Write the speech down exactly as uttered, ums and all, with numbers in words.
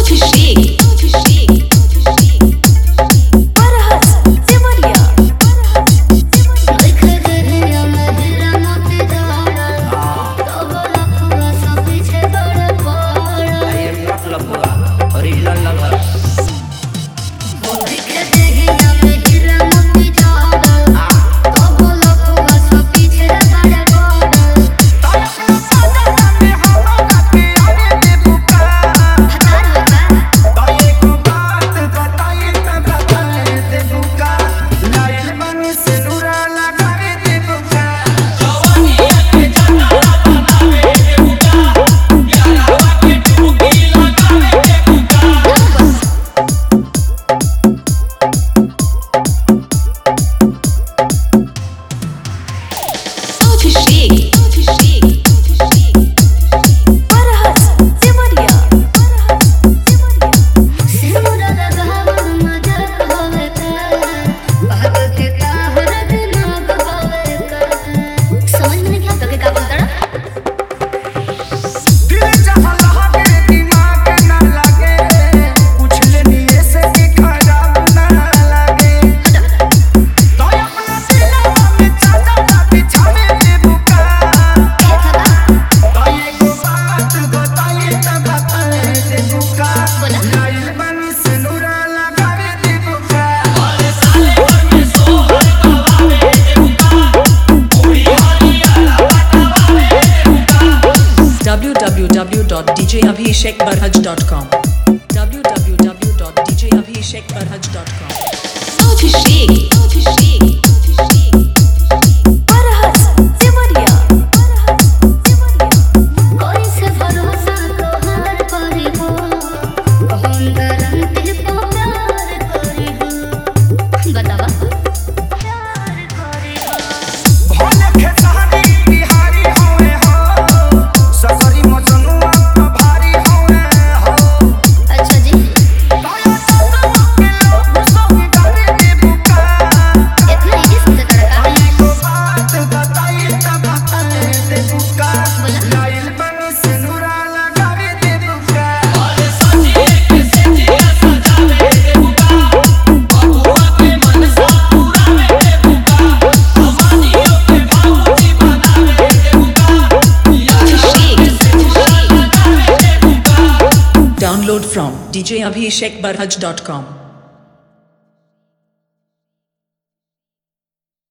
w w w dot d j abhishek barhaj dot com w w w dot d j abhishek barhaj dot com Abhishek Abhishek Abhishek Barhaj Devariya कोई से भरोसा तो हर परी हो हम guarantee पे प्यार करी हो बतावा प्यार करी हो भोले के सहारी बिहारी होए हो सफरी मजनुआ भारी होए हो अच्छा जी काया सब के लोग संग गावे दे बुका इतना इजी समझ कर रहा आई को बात बताई तब बताए दे बुका लाइल बन सिनुरा लगावे दे बुका और सजी के सजिया सजावे दे बुका बबुआ के मन सा पुरावे दे बुका हमानियों के भाऊजी बनावे दे बुका Abhishek Abhishek Download from d j abhishek barhaj dot com